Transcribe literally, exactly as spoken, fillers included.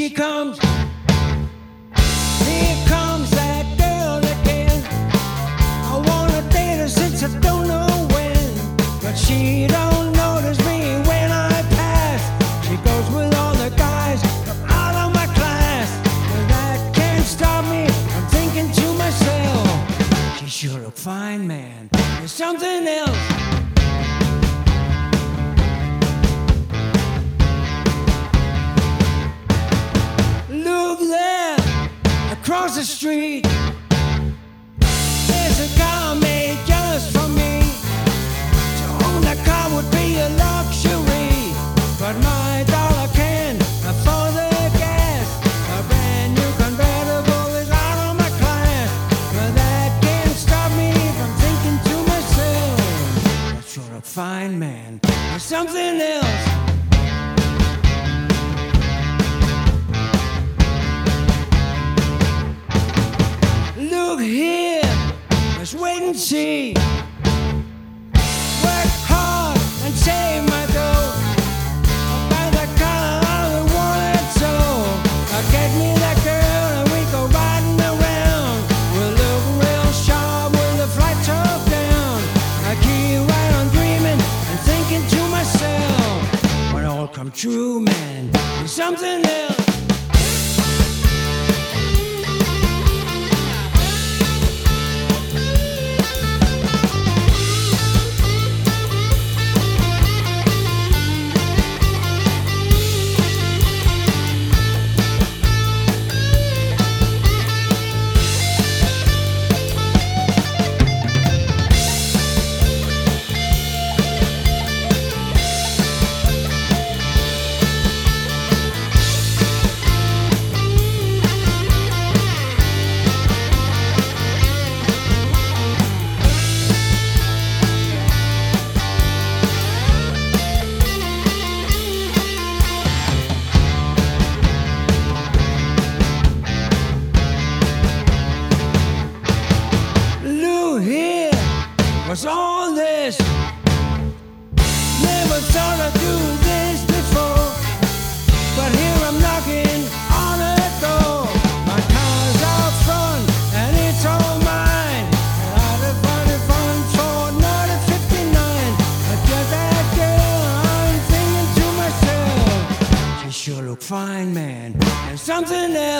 she comes. Here comes that girl again. I wanna date her since I don't know when, but she don't notice me when I pass. She goes with all the guys from out of my class, but that can't stop me. I'm thinking to myself, she sure look fine, man. There's something else. Look there, across the street, there's a car made just for me. To own a car would be a luxury, but my dollar can't afford the gas. A brand new convertible is out of my class, but that can't stop me from thinking to myself, that's sure a fine man. There's something else. Look here, let's wait and see. Work hard and save my dough. I'll buy the car I wanted so. I'll get me that girl and we go riding around. We'll look real sharp with the flight top down. I keep right on dreaming and thinking to myself, when it all come true, man, there's something else. What's all this? Never thought I'd do this before, but here I'm knocking on a door. My car's out front and it's all mine, and I'd have funded funds for another fifty-nine. I get that girl, I'm thinking to myself, she sure look fine, man, and something else.